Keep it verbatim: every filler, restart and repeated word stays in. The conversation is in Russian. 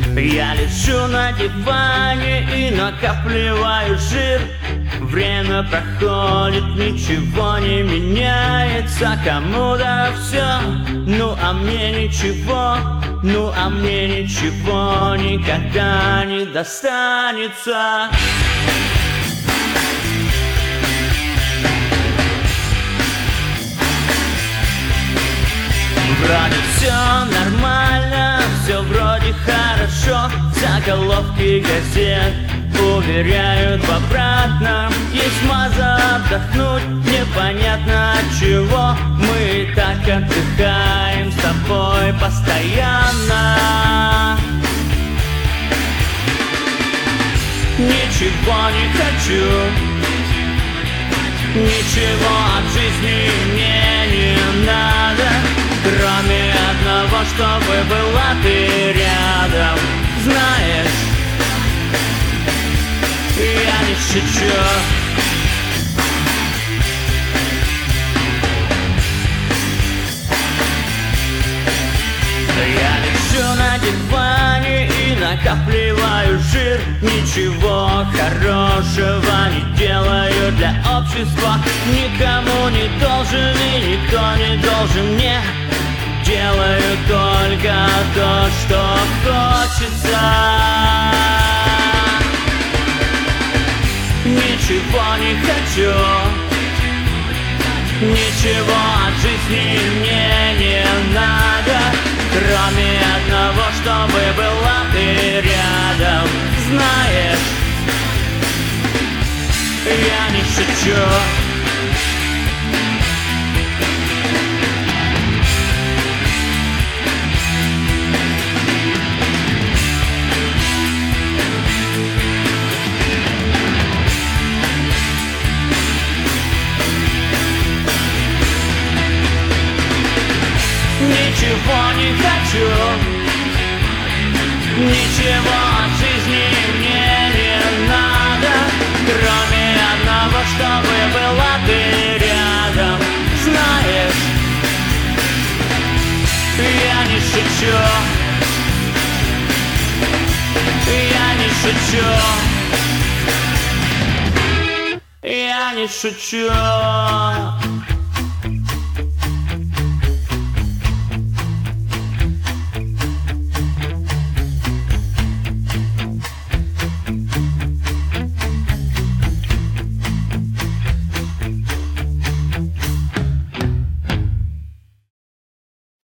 Я лежу на диване и накапливаю жир. Время проходит, ничего не меняется. Кому-то все, ну а мне ничего. Ну а мне ничего никогда не достанется. Вроде все нормально, все вроде хорошо. Заголовки газет уверяют в обратном. Есть маза отдохнуть, непонятно от чего. Мы и так отдыхаем с тобой постоянно. Ничего не хочу, ничего от жизни мне не надо, кроме одного, чтобы была ты рядом. Знаешь, я не шучу. Я лежу на диване и накапливаю жир. Ничего хорошего не делаю для общества. Никому не должен и никто не должен мне. Делаю только то, что хочется. Ничего не хочу, ничего от жизни мне не надо, кроме одного, чтобы была ты рядом. Знаешь, я не шучу. Ничего не хочу, ничего от жизни мне не надо, кроме одного, чтобы была ты рядом. Знаешь, я не шучу, я не шучу, я не шучу.